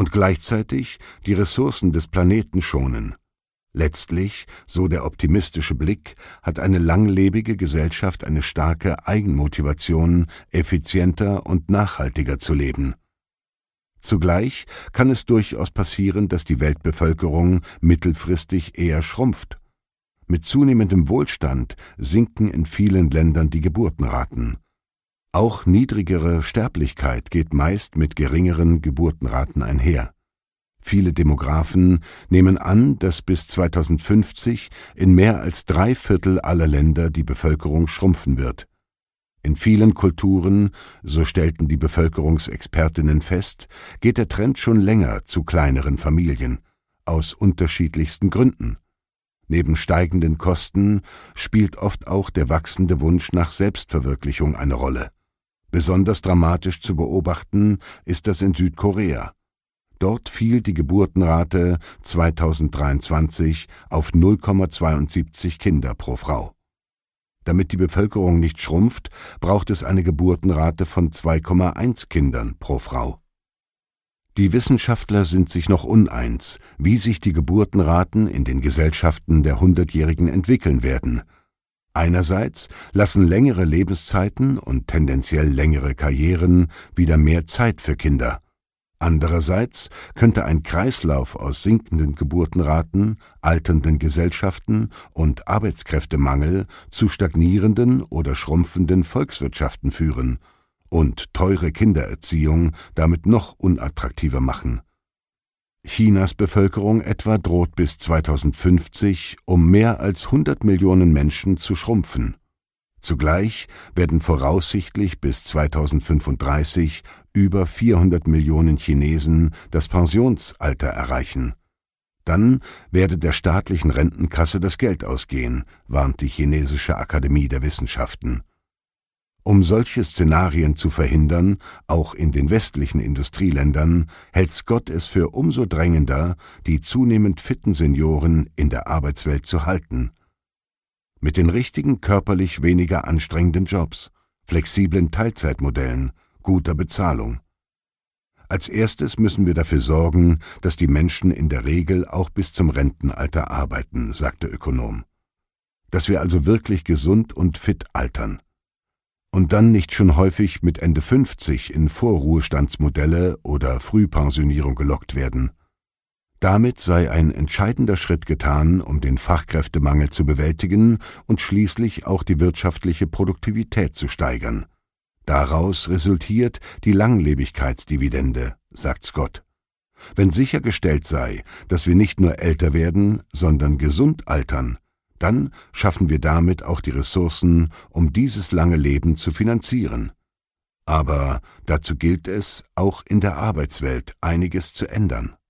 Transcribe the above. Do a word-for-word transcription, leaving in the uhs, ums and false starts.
und gleichzeitig die Ressourcen des Planeten schonen. Letztlich, so der optimistische Blick, hat eine langlebige Gesellschaft eine starke Eigenmotivation, effizienter und nachhaltiger zu leben. Zugleich kann es durchaus passieren, dass die Weltbevölkerung mittelfristig eher schrumpft. Mit zunehmendem Wohlstand sinken in vielen Ländern die Geburtenraten. Auch niedrigere Sterblichkeit geht meist mit geringeren Geburtenraten einher. Viele Demographen nehmen an, dass bis zweitausendfünfzig in mehr als drei Viertel aller Länder die Bevölkerung schrumpfen wird. In vielen Kulturen, so stellten die Bevölkerungsexpertinnen fest, geht der Trend schon länger zu kleineren Familien, aus unterschiedlichsten Gründen. Neben steigenden Kosten spielt oft auch der wachsende Wunsch nach Selbstverwirklichung eine Rolle. Besonders dramatisch zu beobachten ist das in Südkorea. Dort fiel die Geburtenrate zweitausenddreiundzwanzig auf null Komma zweiundsiebzig Kinder pro Frau. Damit die Bevölkerung nicht schrumpft, braucht es eine Geburtenrate von zwei Komma eins Kindern pro Frau. Die Wissenschaftler sind sich noch uneins, wie sich die Geburtenraten in den Gesellschaften der Hundertjährigen entwickeln werden. Einerseits lassen längere Lebenszeiten und tendenziell längere Karrieren wieder mehr Zeit für Kinder. Andererseits könnte ein Kreislauf aus sinkenden Geburtenraten, alternden Gesellschaften und Arbeitskräftemangel zu stagnierenden oder schrumpfenden Volkswirtschaften führen und teure Kindererziehung damit noch unattraktiver machen. Chinas Bevölkerung etwa droht bis zweitausendfünfzig um mehr als hundert Millionen Menschen zu schrumpfen. Zugleich werden voraussichtlich bis zweitausendfünfunddreißig über vierhundert Millionen Chinesen das Pensionsalter erreichen. Dann werde der staatlichen Rentenkasse das Geld ausgehen, warnt die Chinesische Akademie der Wissenschaften. Um solche Szenarien zu verhindern, auch in den westlichen Industrieländern, hält Scott es für umso drängender, die zunehmend fitten Senioren in der Arbeitswelt zu halten. Mit den richtigen körperlich weniger anstrengenden Jobs, flexiblen Teilzeitmodellen, guter Bezahlung. Als erstes müssen wir dafür sorgen, dass die Menschen in der Regel auch bis zum Rentenalter arbeiten, sagt der Ökonom. Dass wir also wirklich gesund und fit altern. Und dann nicht schon häufig mit Ende fünfzig in Vorruhestandsmodelle oder Frühpensionierung gelockt werden. Damit sei ein entscheidender Schritt getan, um den Fachkräftemangel zu bewältigen und schließlich auch die wirtschaftliche Produktivität zu steigern. Daraus resultiert die Langlebigkeitsdividende, sagt Scott. Wenn sichergestellt sei, dass wir nicht nur älter werden, sondern gesund altern, dann schaffen wir damit auch die Ressourcen, um dieses lange Leben zu finanzieren. Aber dazu gilt es, auch in der Arbeitswelt einiges zu ändern.